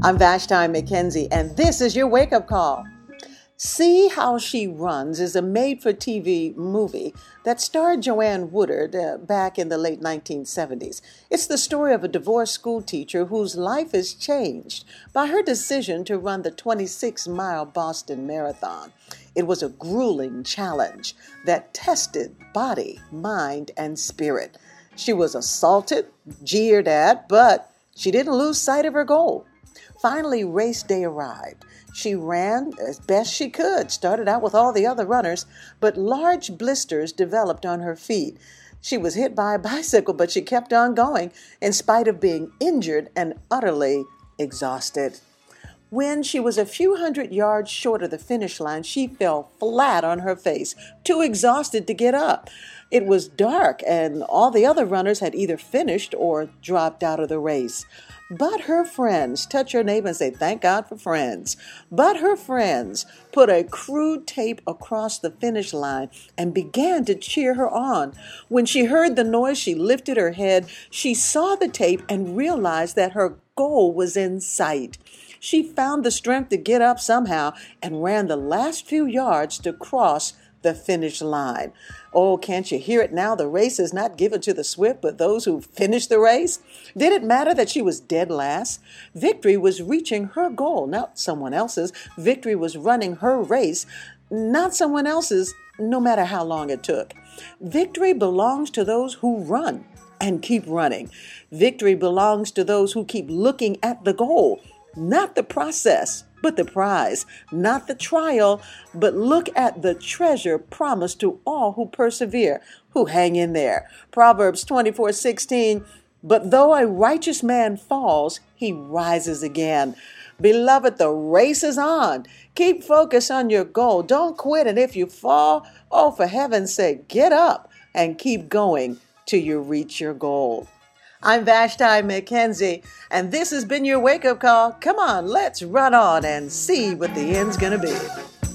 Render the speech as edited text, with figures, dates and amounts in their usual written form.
I'm Vashti McKenzie, and this is your wake-up call. See How She Runs is a made-for-TV movie that starred Joanne Woodard back in the late 1970s. It's the story of a divorced school teacher whose life is changed by her decision to run the 26-mile Boston Marathon. It was a grueling challenge that tested body, mind, and spirit. She was assaulted, jeered at, but she didn't lose sight of her goal. Finally, race day arrived. She ran as best she could, started out with all the other runners, but large blisters developed on her feet. She was hit by a bicycle, but she kept on going in spite of being injured and utterly exhausted. When she was a few hundred yards short of the finish line, she fell flat on her face, too exhausted to get up. It was dark, and all the other runners had either finished or dropped out of the race. But her friends, touch your neighbor and say, thank God for friends. But her friends put a crude tape across the finish line and began to cheer her on. When she heard the noise, she lifted her head. She saw the tape and realized that her goal was in sight. She found the strength to get up somehow and ran the last few yards to cross the finish line. Oh, can't you hear it now? The race is not given to the swift, but those who finish the race. Did it matter that she was dead last? Victory was reaching her goal, not someone else's. Victory was running her race, not someone else's, no matter how long it took. Victory belongs to those who run and keep running. Victory belongs to those who keep looking at the goal, not the process, but the prize, not the trial, but look at the treasure promised to all who persevere, who hang in there. Proverbs 24:16, but though a righteous man falls, he rises again. Beloved, the race is on. Keep focus on your goal. Don't quit. And if you fall, oh, for heaven's sake, get up and keep going till you reach your goal. I'm Vashti McKenzie, and this has been your wake-up call. Come on, let's run on and see what the end's going to be.